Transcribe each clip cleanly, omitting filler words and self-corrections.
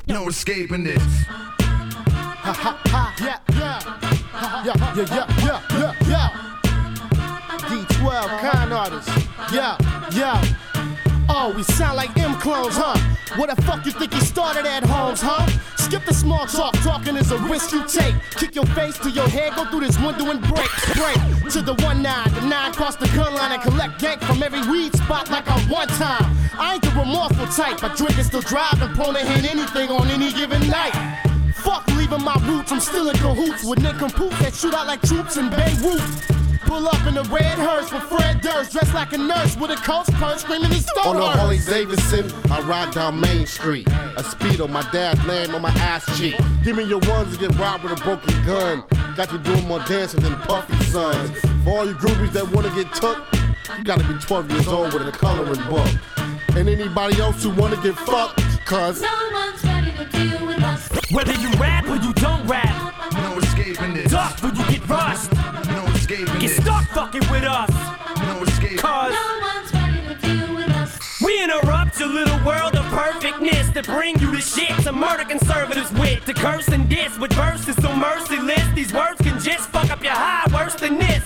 No escaping this. Ha ha ha, yeah, yeah. D12, kind artist, yeah. Oh, we sound like M clones, huh? What the fuck you think you started at Holmes, huh? Skip the small talk, talking is a risk you take. Kick your face to your head, go through this window and break to the 1-9, the 9 cross the gun line and collect gank from every weed spot like I'm one time. I ain't the remorseful type, I drink and still drive and prone to hit anything on any given night. Fuck leaving my roots, I'm still in cahoots with nincompoops that shoot out like troops in Beirut. Pull up in a red hearse with Fred Durst, dressed like a nurse with a coach purse, screaming his stone. On the Harley Davidson, I ride down Main Street. A speedo, my dad's laying on my ass cheek. Give me your ones to get robbed with a broken gun. Got you doing more dancing than Puffy Sons. For all you groupies that wanna get took, you gotta be 12 years old with a coloring book. And anybody else who wanna get fucked, cause no one's ready to deal with us. Whether you rap or you don't rap, no escaping this. Duck or you get rust, no escaping get this. stuck fucking with us, no escaping. Cause no one's ready to deal with us. We interrupt your little world of perfectness to bring you the shit to murder conservatives with, to curse and diss with verses so merciless. These words can just fuck up your high worse than this.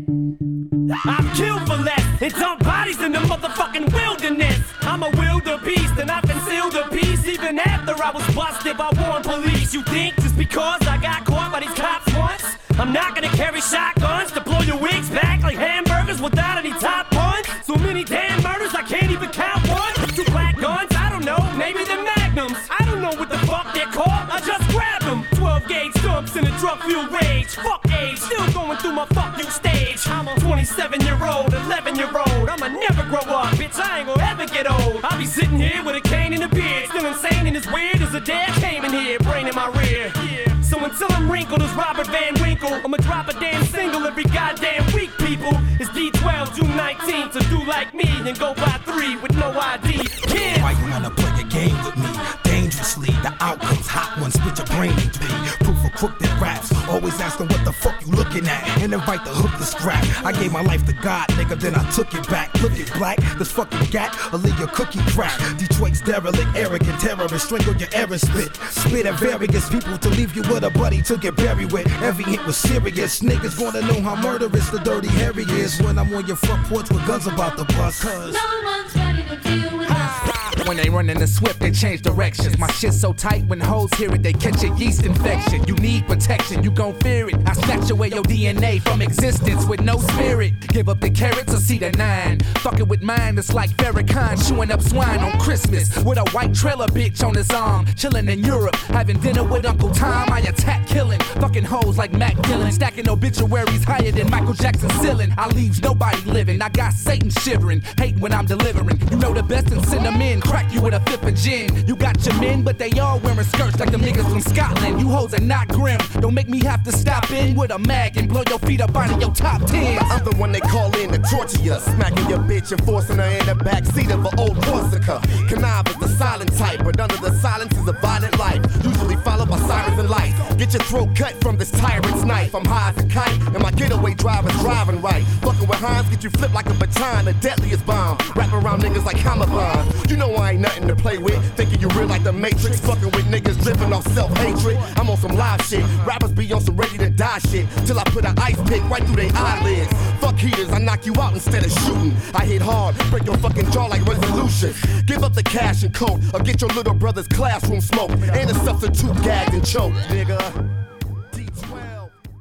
I've killed for less and dumped bodies in the motherfucking wilderness. I'm a wildebeest and I concealed a piece even after I was busted by warned police. You think just because I got caught by these cops once, I'm not gonna carry shotguns to blow your wigs back like hamburgers without any top buns? So many damn murders I can't even count one. 2 black guns, I don't know, maybe they're magnums. I don't know what the fuck they're called, I just grabbed them. 12 gauge dumps in a drug-fueled rage. Fuck age, still going through my fuck you stage. I'm a 27-year-old, 11-year-old. I'ma never grow up, bitch, I ain't gonna ever get old. I'll be sitting here with a cane and a beard, still insane and as weird as a dad came in here, brain in my rear. So until I'm wrinkled as Robert Van Winkle, I'ma drop a damn single every goddamn week, people. It's D12, June 19th, so do like me and go by 3 with no ID. Kids! Why you wanna play a game with me? Dangerously, the outcome's hot one, split your brain in 3. Proof of crook that raps, always asking what the fuck you looking at, and invite the hook to scrap. I gave my life to God, nigga, then I took it back. Look at black, this fucking gat, I'll leave your cookie crack. Detroit's derelict, arrogant terrorist, strangle your error spit. Spit at various people to leave you with a buddy to get buried with. Every hit was serious, niggas wanna know how murderous the dirty Harry is when I'm on your front porch with guns about to bust. Cause no one's ready to deal with us. When they running the swift, they change directions. My shit's so tight, when hoes hear it, they catch a yeast infection. You need protection, you gon' fear it. I snatch away your DNA from existence with no spirit. Give up the carrots or see the 9. Fucking with mine, it's like Farrakhan chewing up swine on Christmas. With a white trailer bitch on his arm. Chillin' in Europe, having dinner with Uncle Tom. I attack killing, fucking hoes like Mac Dillon. Stacking obituaries higher than Michael Jackson's ceiling. I leaves nobody living, I got Satan shivering. Hate when I'm delivering, you know the best and send them in. Crack you with a 5th of gin. You got your men, but they all wearing skirts like them niggas from Scotland. You hoes are not grim. Don't make me have to stop in with a mag and blow your feet up out of your top 10. I'm the one they call in to torture you, smacking your bitch and forcing her in the backseat of an old Corsica. Connive is the silent type, but under the silence is a violent life, usually followed by sirens and lights. Get your throat cut from this tyrant's knife. I'm high as a kite, and my getaway driver's driving right. Fucking with Hines, get you flipped like a baton, the deadliest bomb. Wrap around niggas like hammer bombs. You know I ain't nothing to play with, thinking you real like the Matrix. Fucking with niggas dripping off self-hatred. I'm on some live shit, rappers be on some ready to die shit, till I put an ice pick right through their eyelids. Fuck heaters, I knock you out instead of shooting. I hit hard, break your fucking jaw like resolution. Give up the cash and coat, or get your little brother's classroom smoke, and a substitute gagged and choked, nigga.